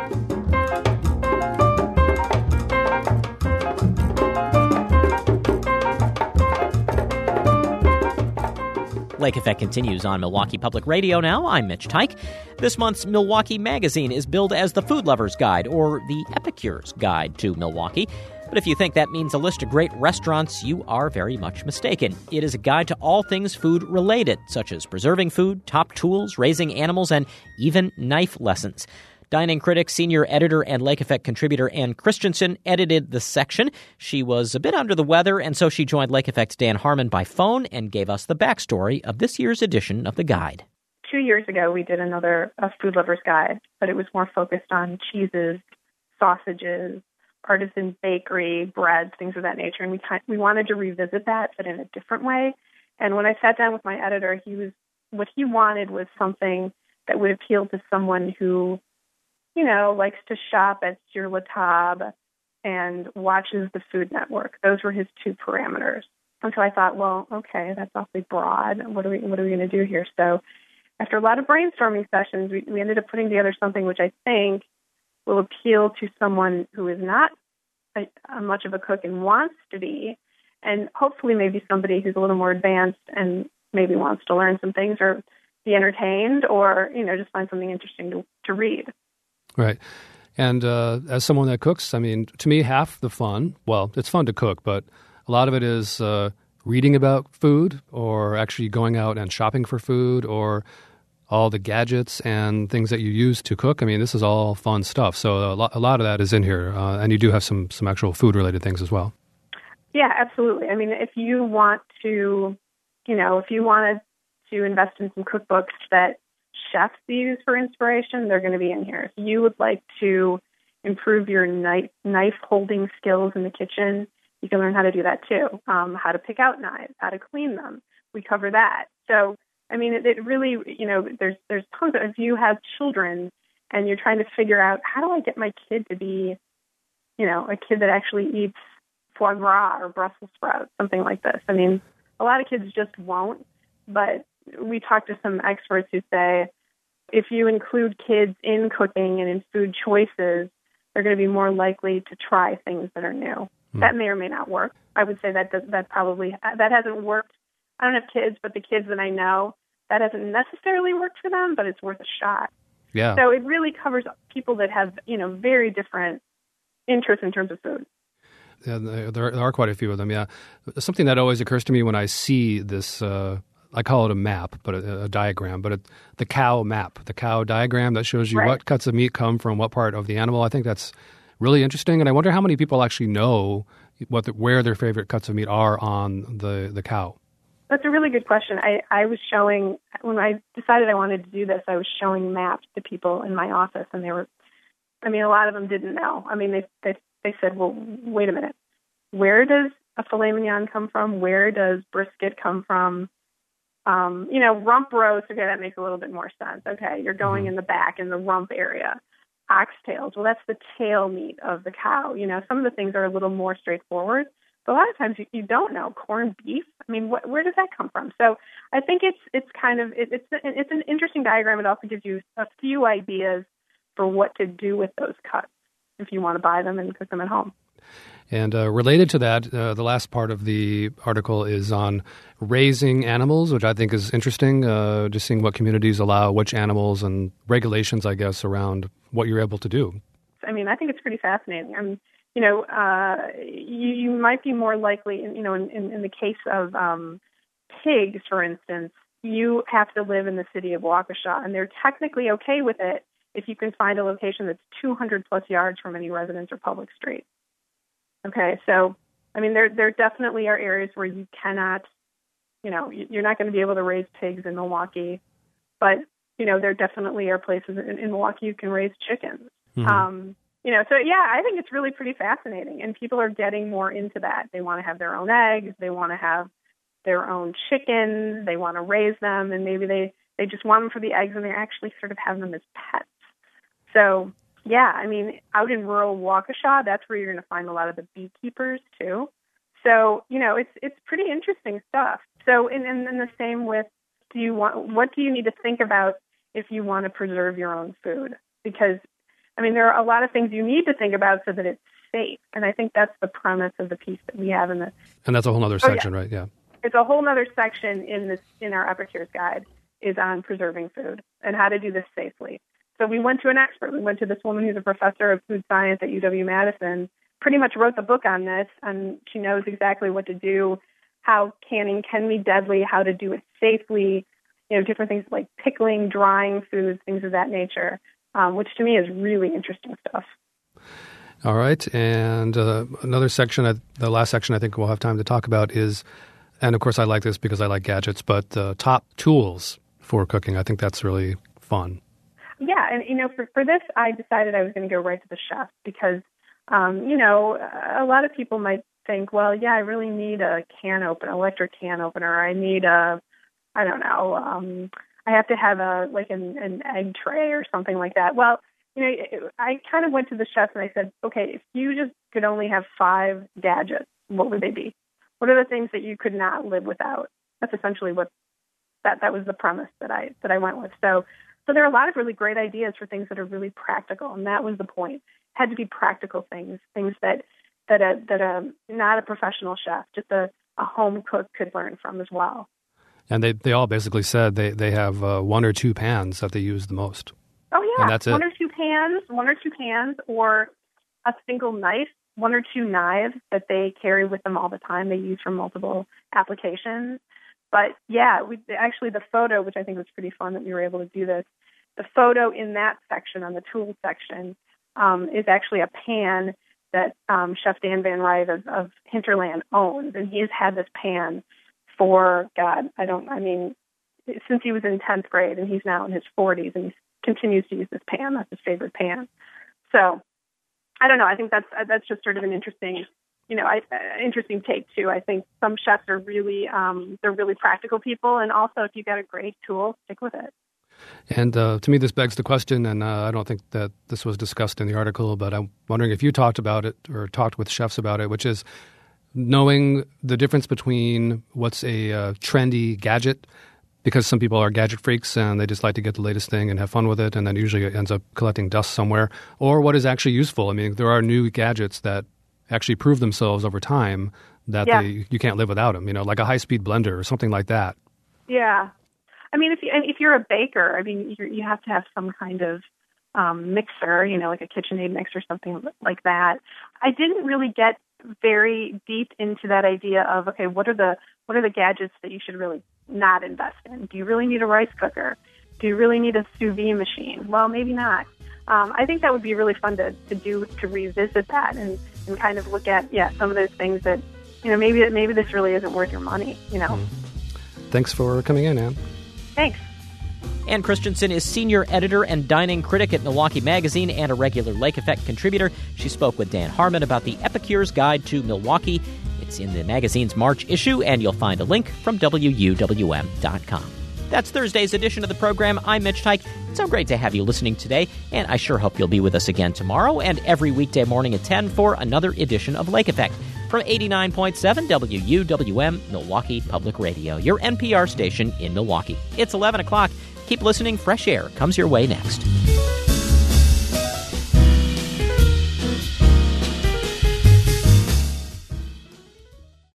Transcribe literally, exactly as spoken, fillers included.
Lake Effect continues on Milwaukee Public Radio now. I'm Mitch Tyke. This month's Milwaukee Magazine is billed as the Food Lover's Guide, or the Epicure's Guide to Milwaukee. But if you think that means a list of great restaurants, you are very much mistaken. It is a guide to all things food-related, such as preserving food, top tools, raising animals, and even knife lessons. Dining critic, senior editor, and Lake Effect contributor Ann Christensen edited the section. She was a bit under the weather, and so she joined Lake Effect's Dan Harmon by phone and gave us the backstory of this year's edition of the guide. Two years ago, we did another a Food Lover's Guide, but it was more focused on cheeses, sausages, artisan bakery, breads, things of that nature. And we kind we wanted to revisit that, but in a different way. And when I sat down with my editor, he was what he wanted was something that would appeal to someone who, you know, likes to shop at Sur La Table and watches the Food Network. Those were his two parameters. And so I thought, well, okay, that's awfully broad. What are we what are we going to do here? So after a lot of brainstorming sessions, we, we ended up putting together something which I think will appeal to someone who is not a, a much of a cook and wants to be, and hopefully maybe somebody who's a little more advanced and maybe wants to learn some things or be entertained or, you know, just find something interesting to, to read. Right. And uh, as someone that cooks, I mean, to me, half the fun, well, it's fun to cook, but a lot of it is uh, reading about food or actually going out and shopping for food or all the gadgets and things that you use to cook. I mean, this is all fun stuff. So a lot, a lot of that is in here. Uh, and you do have some, some actual food-related things as well. Yeah, absolutely. I mean, if you want to, you know, if you wanted to invest in some cookbooks that chefs use for inspiration, they're going to be in here. If you would like to improve your knife, knife holding skills in the kitchen, you can learn how to do that too. Um, how to pick out knives, how to clean them. We cover that. So, I mean, it, it really, you know, there's there's tons of, if you have children and you're trying to figure out, how do I get my kid to be, you know, a kid that actually eats foie gras or Brussels sprouts, something like this. I mean, a lot of kids just won't, but we talked to some experts who say if you include kids in cooking and in food choices, they're going to be more likely to try things that are new. Mm. That may or may not work. I would say that that, that probably, that hasn't worked. I don't have kids, but the kids that I know, that hasn't necessarily worked for them, but it's worth a shot. Yeah. So it really covers people that have, you know, very different interests in terms of food. Yeah, there, there are quite a few of them, yeah. Something that always occurs to me when I see this, uh, I call it a map, but a, a diagram, but it, the cow map, the cow diagram that shows you right. what cuts of meat come from what part of the animal. I think that's really interesting, and I wonder how many people actually know what the, where their favorite cuts of meat are on the, the cow. That's a really good question. I, I was showing, when I decided I wanted to do this, I was showing maps to people in my office, and they were, I mean, a lot of them didn't know. I mean, they they, they said, well, wait a minute. Where does a filet mignon come from? Where does brisket come from? Um, you know, rump roast, okay, that makes a little bit more sense. Okay, you're going mm-hmm. in the back, in the rump area. Oxtails, well, that's the tail meat of the cow. You know, some of the things are a little more straightforward. But a lot of times you, you don't know. Corned beef, I mean, wh- where does that come from? So I think it's it's kind of, it, it's it's an interesting diagram. It also gives you a few ideas for what to do with those cuts if you want to buy them and cook them at home. And uh, related to that, uh, the last part of the article is on raising animals, which I think is interesting, uh, just seeing what communities allow which animals and regulations, I guess, around what you're able to do. I mean, I think it's pretty fascinating. I mean, you know, uh, you, you might be more likely, you know, in, in, in the case of um, pigs, for instance, you have to live in the city of Waukesha, and they're technically okay with it if you can find a location that's two hundred plus yards from any residence or public street. Okay, so, I mean, there there definitely are areas where you cannot, you know, you're not going to be able to raise pigs in Milwaukee, but, you know, there definitely are places in, in Milwaukee you can raise chickens. Mm-hmm. Um, you know, so, yeah, I think it's really pretty fascinating, and people are getting more into that. They want to have their own eggs. They want to have their own chickens. They want to raise them, and maybe they, they just want them for the eggs, and they actually sort of have them as pets. So, yeah, I mean, out in rural Waukesha, that's where you're going to find a lot of the beekeepers, too. So, you know, it's it's pretty interesting stuff. So, and in, in the same with, do you want, what do you need to think about if you want to preserve your own food? Because I mean, there are a lot of things you need to think about so that it's safe. And I think that's the premise of the piece that we have in the... And that's a whole other section, oh, yeah. right? Yeah. It's a whole other section in this in our Epicure's Guide is on preserving food and how to do this safely. So we went to an expert. We went to this woman who's a professor of food science at U W-Madison, pretty much wrote the book on this, and she knows exactly what to do, how canning can be deadly, how to do it safely, you know, different things like pickling, drying foods, things of that nature, um, which to me is really interesting stuff. All right. And uh, another section, uh, the last section I think we'll have time to talk about is, and of course I like this because I like gadgets, but uh, top tools for cooking. I think that's really fun. Yeah. And, you know, for, for this, I decided I was going to go right to the chef because, um, you know, a lot of people might think, well, yeah, I really need a can opener, electric can opener. I need a, I don't know, um, I have to have a, like an, an egg tray or something like that. Well, you know, I kind of went to the chef and I said, okay, if you just could only have five gadgets, what would they be? What are the things that you could not live without? That's essentially what that that was the premise that I that I went with. So, so there are a lot of really great ideas for things that are really practical, and that was the point. It had to be practical things, things that that a that a not a professional chef, just a, a home cook could learn from as well. And they they all basically said they they have uh, one or two pans that they use the most. Oh yeah, and that's one it. or two pans, one or two pans, or a single knife, one or two knives that they carry with them all the time. They use for multiple applications. But yeah, we actually the photo, which I think was pretty fun that we were able to do this. The photo in that section, on the tools section, um, is actually a pan that um, Chef Dan Van Ryn of, of Hinterland owns, and he's had this pan for God, I don't, I mean, since he was in tenth grade, and he's now in his forties, and he continues to use this pan. That's his favorite pan. So I don't know. I think that's that's just sort of an interesting, you know, I, uh, interesting take too. I think some chefs are really um, they're really practical people, and also if you got a great tool, stick with it. And uh, to me, this begs the question, and uh, I don't think that this was discussed in the article, but I'm wondering if you talked about it or talked with chefs about it, which is knowing the difference between what's a uh, trendy gadget, because some people are gadget freaks and they just like to get the latest thing and have fun with it, and then usually it ends up collecting dust somewhere, or what is actually useful. I mean, there are new gadgets that actually prove themselves over time that yeah. they, you can't live without them, you know, like a high-speed blender or something like that. Yeah. I mean, if, you, if you're a baker, I mean, you're, you have to have some kind of um, mixer, you know, like a KitchenAid mixer or something like that. I didn't really get very deep into that idea of, okay, what are the what are the gadgets that you should really not invest in? Do you really need a rice cooker? Do you really need a sous vide machine? Well, maybe not. Um, I think that would be really fun to, to do, to revisit that and, and kind of look at, yeah, some of those things that, you know, maybe maybe this really isn't worth your money, you know. Mm-hmm. Thanks for coming in, Anne. Thanks. Anne Christensen is senior editor and dining critic at Milwaukee Magazine and a regular Lake Effect contributor. She spoke with Dan Harmon about the Epicure's Guide to Milwaukee. It's in the magazine's March issue, and you'll find a link from W U W M dot com. That's Thursday's edition of the program. I'm Mitch Teich. It's so great to have you listening today, and I sure hope you'll be with us again tomorrow and every weekday morning at ten for another edition of Lake Effect from eighty-nine point seven W U W M, Milwaukee Public Radio, your N P R station in Milwaukee. It's eleven o'clock. Keep listening. Fresh air comes your way next.